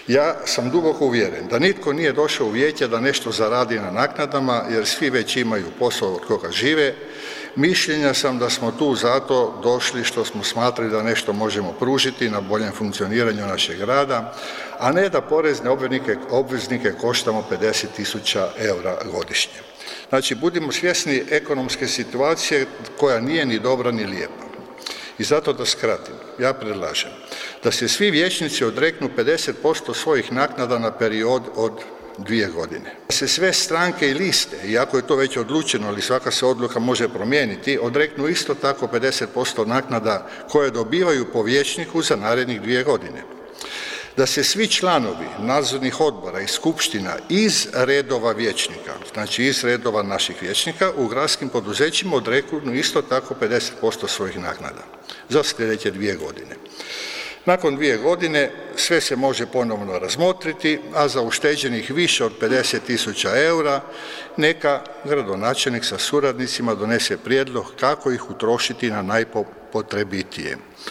Ja sam duboko uvjeren da nitko nije došao u vijeće da nešto zaradi na naknadama, jer svi već imaju posao od koga žive. Mišljenja sam da smo tu zato došli što smo smatrali da nešto možemo pružiti na boljem funkcioniranju našeg rada, a ne da porezne obveznike koštamo 50.000 eura godišnje. Znači, budimo svjesni ekonomske situacije koja nije ni dobra ni lijepa. I zato da skratim, ja predlažem da se svi vijećnici odreknu 50% svojih naknada na period od 2 godine. Da se sve stranke i liste, iako je to već odlučeno, ali svaka se odluka može promijeniti, odreknu isto tako 50% naknada koje dobivaju po vijećniku za narednih 2 godine. Da se svi članovi nadzornih odbora i skupština iz redova vijećnika, znači iz redova naših vijećnika u gradskim poduzećima odreknu isto tako 50% svojih naknada za sljedeće 2 godine. Nakon 2 godine sve se može ponovno razmotriti, a za ušteđenih više od 50.000 eura neka gradonačelnik sa suradnicima donese prijedlog kako ih utrošiti na najpotrebitije.